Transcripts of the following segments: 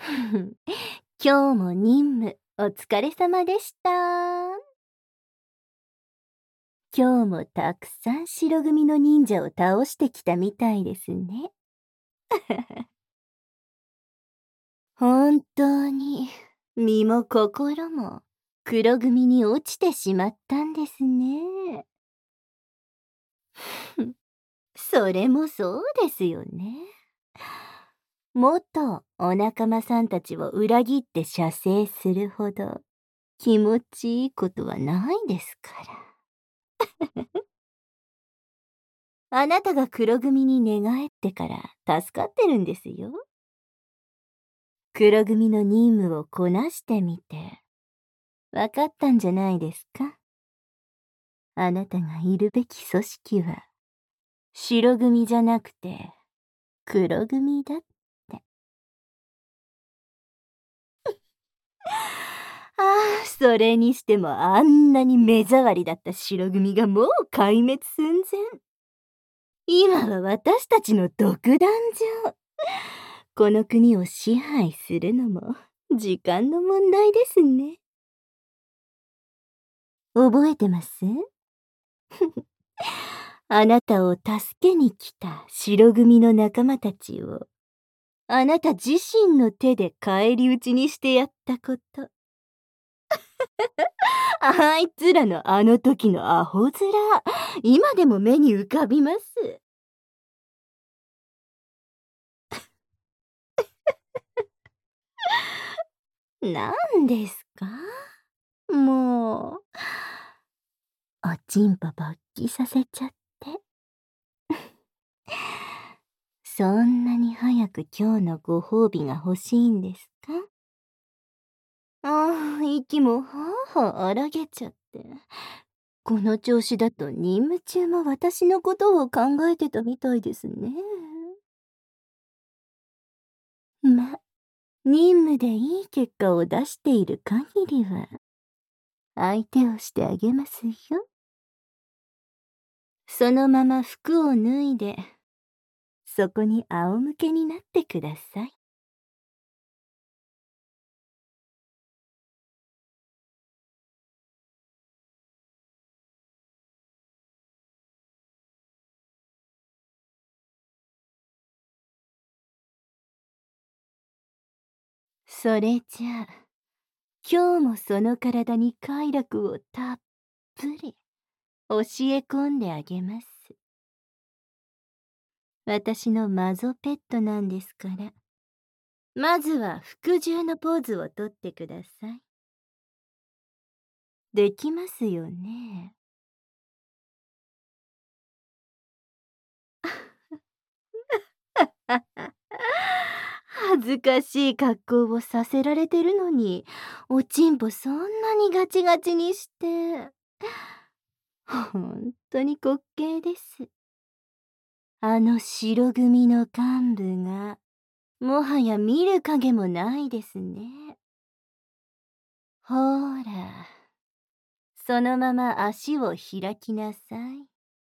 今日も任務お疲れ様でした。今日もたくさん白組の忍者を倒してきたみたいですね。本当に身も心も黒組に落ちてしまったんですね。それもそうですよね。もっとお仲間さんたちを裏切って射精するほど気持ちいいことはないですから。あなたが黒組に寝返ってから助かってるんですよ。黒組の任務をこなしてみて、わかったんじゃないですか？あなたがいるべき組織は、白組じゃなくて、黒組だって。ああ、それにしてもあんなに目障りだった白組がもう壊滅寸前。今は私たちの独壇場。この国を支配するのも時間の問題ですね。覚えてます？あなたを助けに来た白組の仲間たちを、あなた自身の手で返り討ちにしてやったこと。あいつらのあの時のアホ面、今でも目に浮かびます。なんですか？もう、おちんぽ勃起させちゃって。そんなに早く今日のご褒美が欲しいんですか？ああ、息もはあはあ荒げちゃって。この調子だと任務中も私のことを考えてたみたいですね。ま、任務でいい結果を出している限りは、相手をしてあげますよ。そのまま服を脱いで、そこに仰向けになってください。それじゃあ、今日もその体に快楽をたっぷり教え込んであげます。私のマゾペットなんですから。まずは服従のポーズをとってください。できますよね。恥ずかしい格好をさせられてるのに、おちんぽそんなにガチガチにして。ほんとに滑稽です。あの白組の幹部が、もはや見る影もないですね。ほーら、そのまま足を開きなさい。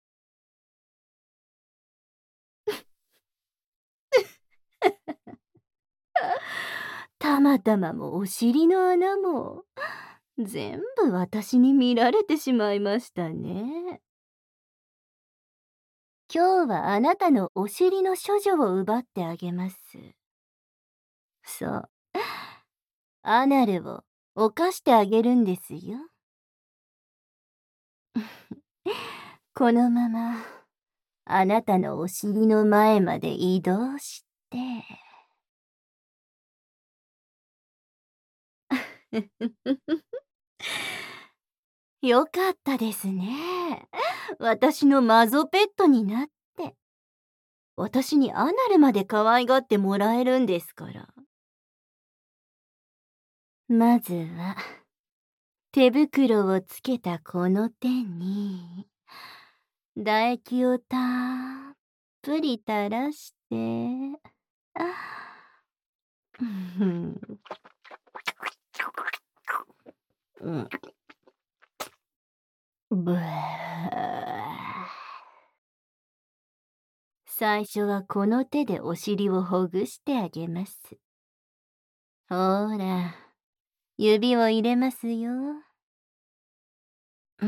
たまたまもお尻の穴も、全部私に見られてしまいましたね。今日はあなたのお尻の処女を奪ってあげます。そう、アナルを犯してあげるんですよ。このまま、あなたのお尻の前まで移動して、よかったですね。私のマゾペットになって。私にアナルまで可愛がってもらえるんですから。まずは、手袋をつけたこの手に、唾液をたっぷり垂らして、うん、うん、ぶー。最初はこの手でお尻をほぐしてあげます。 ほーら、指を入れますよ。うん。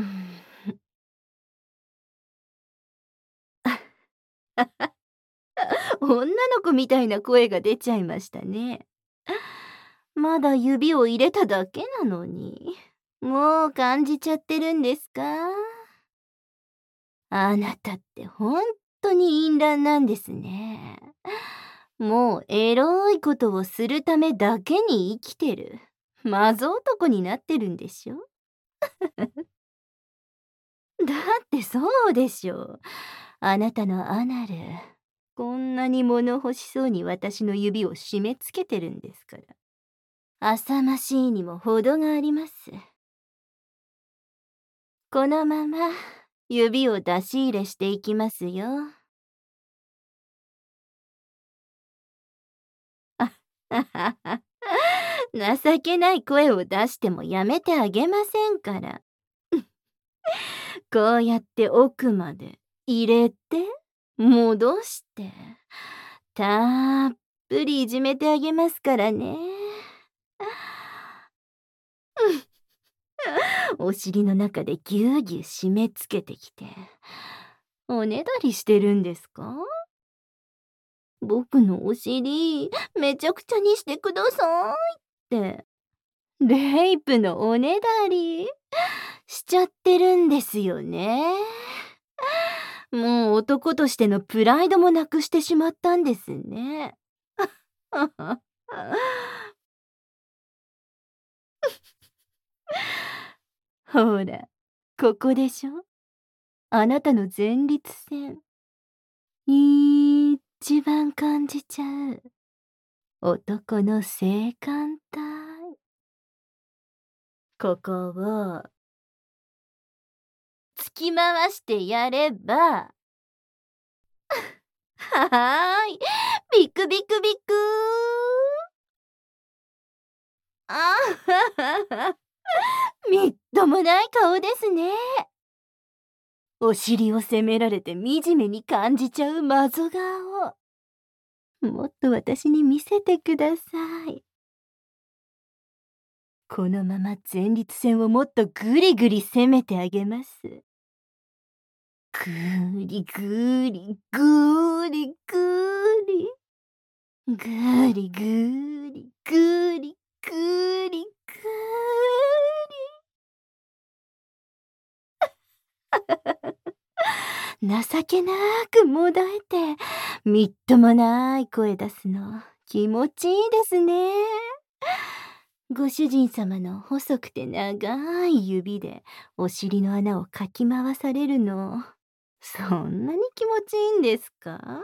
女の子みたいな声が出ちゃいましたね。まだ指を入れただけなのに。もう感じちゃってるんですか？あなたってほんとに淫乱なんですね。もうエロいことをするためだけに生きてる。マゾ男になってるんでしょ？だってそうでしょ。あなたのアナル、こんなに物欲しそうに私の指を締め付けてるんですから。浅ましいにも程があります。このまま指を出し入れしていきますよ。情けない声を出してもやめてあげませんから。こうやって奥まで入れて、戻して、たっぷりいじめてあげますからね。お尻の中でぎゅうぎゅう締め付けてきて、おねだりしてるんですか？僕のお尻、めちゃくちゃにしてくださいって、レイプのおねだりしちゃってるんですよね。もう男としてのプライドもなくしてしまったんですね。ほら、ここでしょ？あなたの前立腺。一番感じちゃう。男の性感帯。ここを突き回してやれば、はーい、ビクビクビクー。あははは。みっともない顔ですね。お尻を責められて惨めに感じちゃうマゾ顔。もっと私に見せてください。このまま前立腺をもっとぐりぐり攻めてあげます。ぐーりぐーりぐーりぐーり。ぐーりぐーりぐーりぐーりぐーり。情けなくもだえて、みっともない声出すの、気持ちいいですね。ご主人様の細くて長い指でお尻の穴をかき回されるの、そんなに気持ちいいんですか？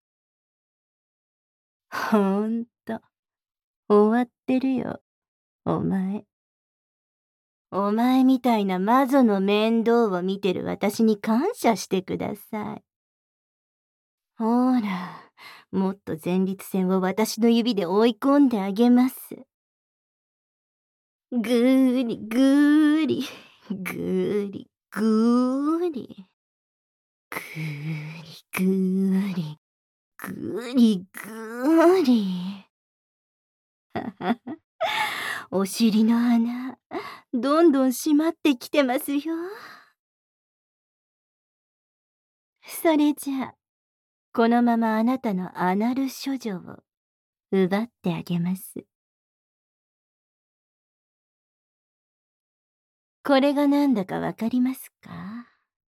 ほんと、終わってるよ、お前。お前みたいな魔女の面倒を見てる私に感謝してください。ほら、もっと前立腺を私の指で追い込んであげます。ぐーりぐーり、ぐーりぐーり、ぐーりぐーり、ぐーりぐーり。お尻の穴、どんどん閉まってきてますよ。それじゃあ、このままあなたのアナル処女を奪ってあげます。これがなんだかわかりますか？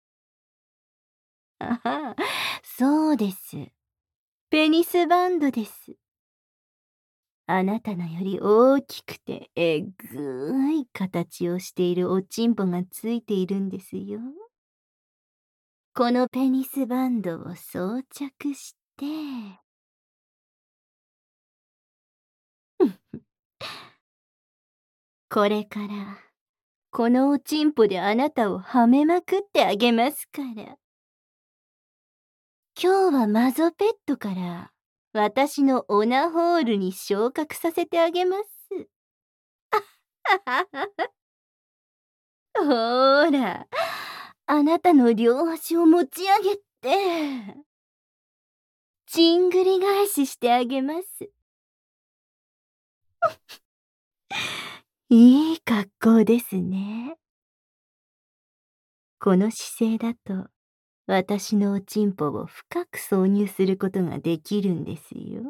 あは、そうです。ペニスバンドです。あなたのより大きくてえぐい形をしているおちんぽがついているんですよ。このペニスバンドを装着して、これからこのおちんぽであなたをはめまくってあげますから。今日はマゾペットから私のオナホールに昇格させてあげます。ほーら、あなたの両足を持ち上げて、ちんぐり返ししてあげます。 いい格好ですね。この姿勢だと、私のおちんぽを深く挿入することができるんですよ。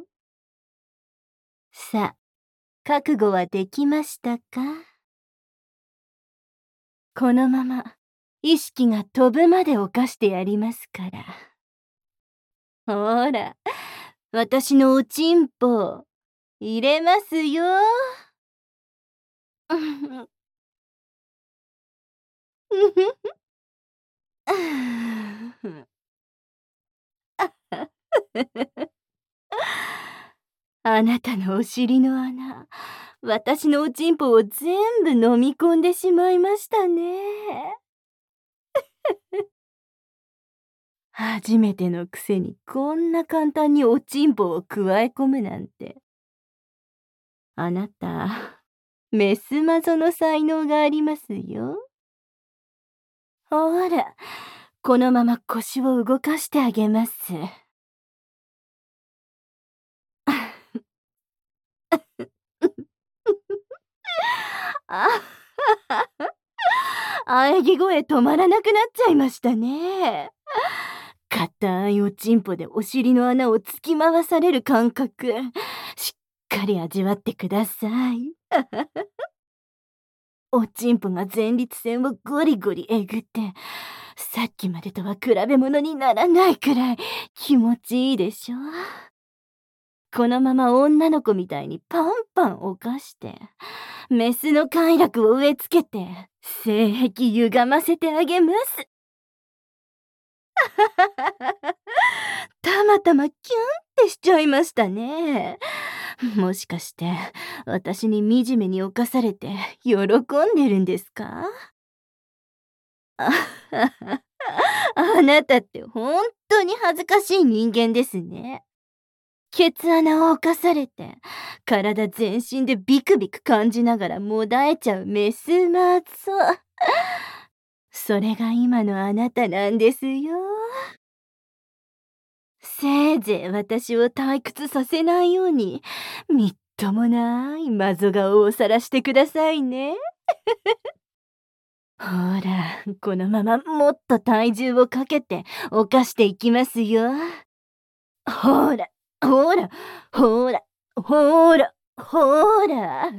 さあ、覚悟はできましたか？このまま、意識が飛ぶまで犯してやりますから。ほら、私のおちんぽ、入れますよ。あなたのお尻の穴、私のおちんぽを全部飲み込んでしまいましたね。初めてのくせにこんな簡単におちんぽをくわえ込むなんて。あなた、メスマゾの才能がありますよ。ほら、このまま腰を動かしてあげます。あ、喘ぎ声止まらなくなっちゃいましたね。硬いおちんぽでお尻の穴を突き回される感覚、しっかり味わってください。おちんぽが前立腺をゴリゴリえぐって、さっきまでとは比べ物にならないくらい気持ちいいでしょ。このまま女の子みたいにパンパン犯して、メスの快楽を植え付けて、性癖歪ませてあげます。たまたまキュンってしちゃいましたね。もしかして私に惨めに侵されて喜んでるんですか？ああなたって本当に恥ずかしい人間ですね。ケツ穴を侵されて体全身でビクビク感じながらもだえちゃうメスマゾ。それが今のあなたなんですよ。せいぜい私を退屈させないように、みっともないマゾ顔を晒してくださいね。ほら、このままもっと体重をかけて犯していきますよ。ほら、ほら、ほら、ほら、ほら。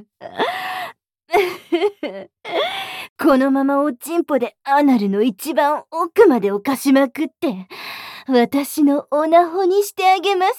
このままおちんぽでアナルの一番奥まで犯しまくって、私のオナホにしてあげます。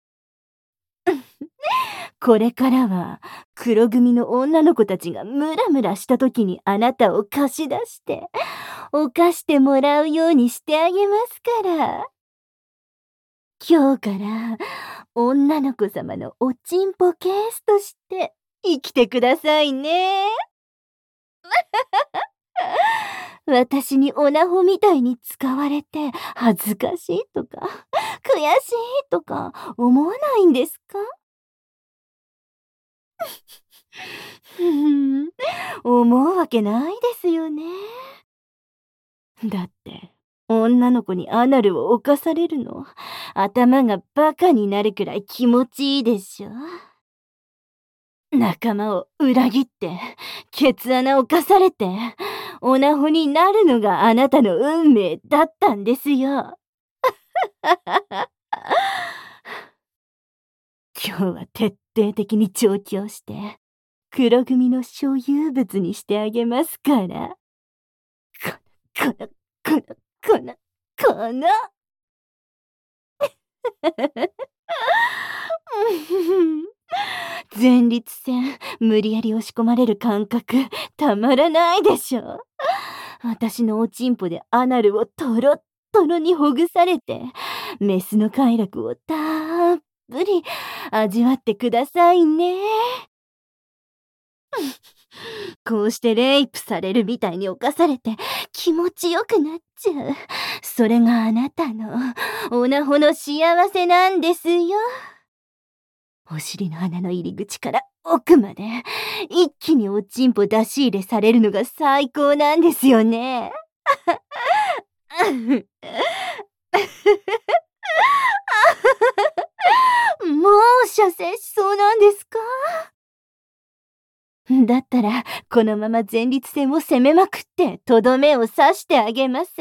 これからは黒組の女の子たちがムラムラした時にあなたを貸し出して犯してもらうようにしてあげますから。今日から女の子様のおちんぽケースとして生きてくださいね。私にオナホみたいに使われて恥ずかしいとか悔しいとか思わないんですか？思うわけないですよね。だって女の子にアナルを犯されるの頭がバカになるくらい気持ちいいでしょ。仲間を裏切ってケツ穴を犯されてオナホになるのがあなたの運命だったんですよ。今日は徹底的に調教して黒組の所有物にしてあげますから。このこのこのこの前立腺無理やり押し込まれる感覚たまらないでしょ。私のおちんぽでアナルをトロットロにほぐされてメスの快楽をたっぷり味わってくださいね。こうしてレイプされるみたいに侵されて気持ちよくなっちゃう。それがあなたのオナホの幸せなんですよ。お尻の穴の入り口から奥まで一気におちんぽ出し入れされるのが最高なんですよね。もう射精しそうなんですか？ だったら、このまま前立腺を攻めまくって、とどめを刺してあげます。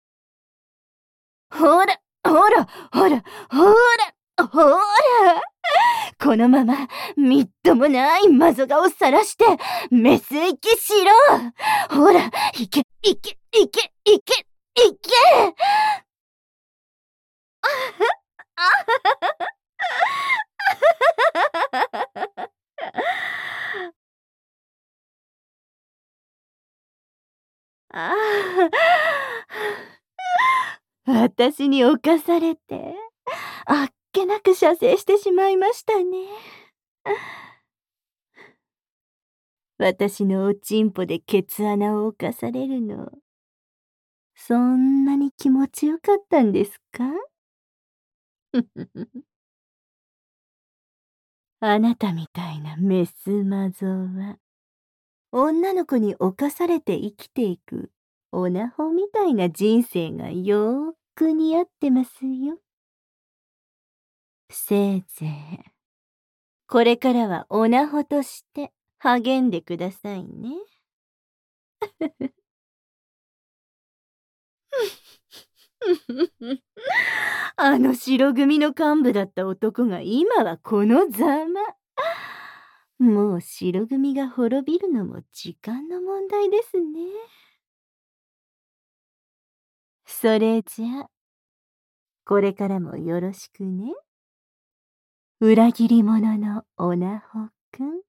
ほら、ほら、ほら、ほら、ほら。このまま、みっともないマゾ顔さらして、メス行きしろ。ほら、いけ、いけ、いけ、いけ、いけ。ああ、私に侵されて、あっけなく射精してしまいましたね。私のおちんぽでケツ穴を侵されるの、そんなに気持ちよかったんですか？あなたみたいなメスマゾは、女の子に侵されて生きていくオナホみたいな人生がよーく似合ってますよ。せいぜい、これからはオナホとして励んでくださいね。あの白組の幹部だった男が今はこのざま。もう白組が滅びるのも時間の問題ですね。それじゃ、これからもよろしくね。裏切り者のオナホくん。